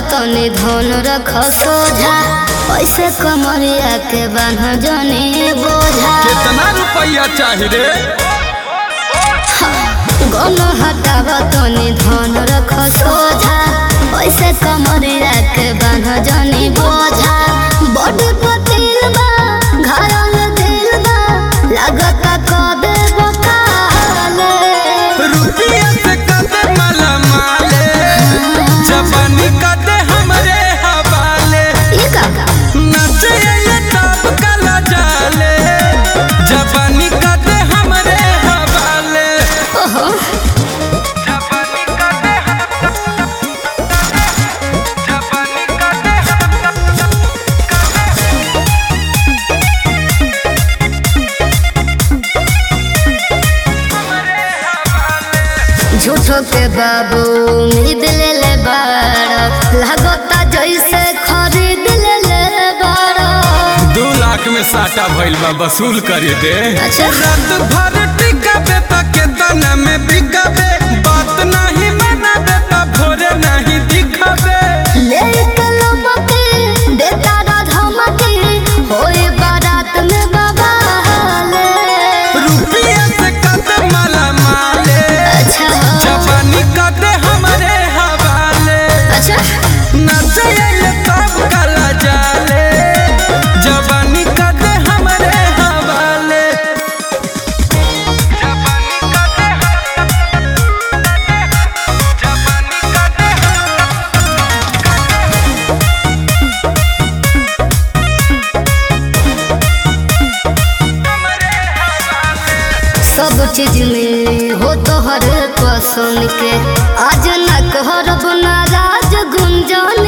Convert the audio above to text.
तनी धन रख सोझा पैसे कमरिया के बान्ह जनी बोझा। कितना रुपया चाहिए रे? गम हटाव तनी धन रख सोझा पैसे कमरिया के बान्ह जनी बोझा। बड़ पतिल बा घरल दिल बा लागता कदे बकाले रुपया से कदे माला माले जवानी कदे हमरे हवाले नचे ये तब कला जाले जवानी कदे हमरे हवाले। जवानी कदे झूठो के बाबू उम्मीद ले ले बाड़ा लागता जैसे खरीद ले ले बाड़ा। 2 लाख में साटा भइल बा वसूल करे दे। अच्छा। रात भर टिकाबे त केतना में बिकाबे बात नहीं मानबे त भोरे नहीं दिखाबे। ले कलो मके देता धमके होए बारात में बाबा ले रुपया से कदे माला माले अच्छा जवानी कदे हमरे हवाले। अच्छा नचे ये तब कला जाले जवानी कदे हमरे हवाले। जवानी कदे सब चीज मिली हो तो हर पसंद के आज न कहरब नाराज गुंजन